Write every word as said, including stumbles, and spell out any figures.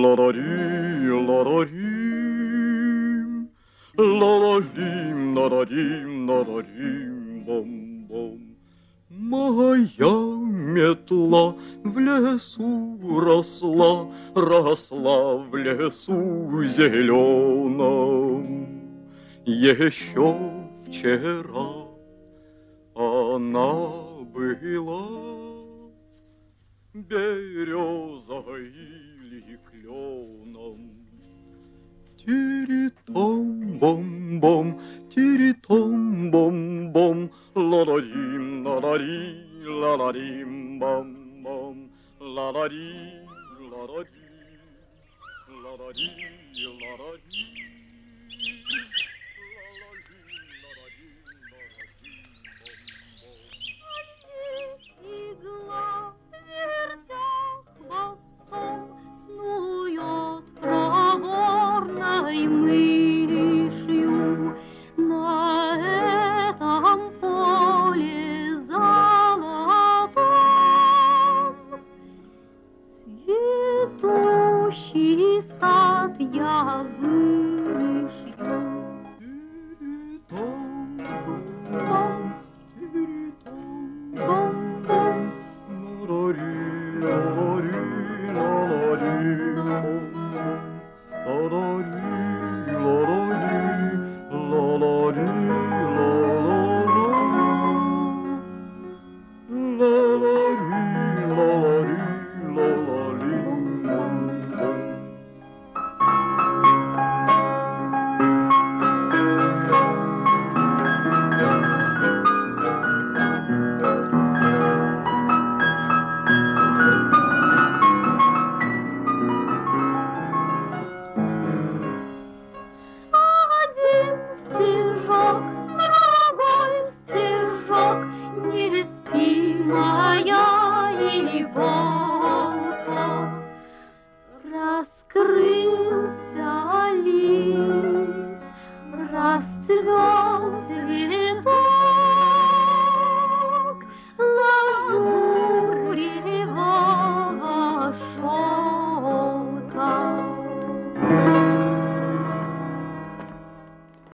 Ла-ла-ри, ла-ла-рим, ла-ла-рим, ла-ла-рим, ла-ла-рим, бом-бом. Моя метла в лесу росла, росла в лесу зеленом. Еще вчера она была березой или кленом. Тири-том-бом-бом, тири-том-бом-бом, ла-ла-рим, ла-ла-ри, ла-ла-рим, бом-бом, ла-ла-ри, ла-ла-ри, ла-ла-ри, ла-ла-ри. Игла, вертя хвостом, снует проворной мышью на этом поле золотом. Цветущий сад я вышью. Стежок, другой стежок, не спи, моя Иго.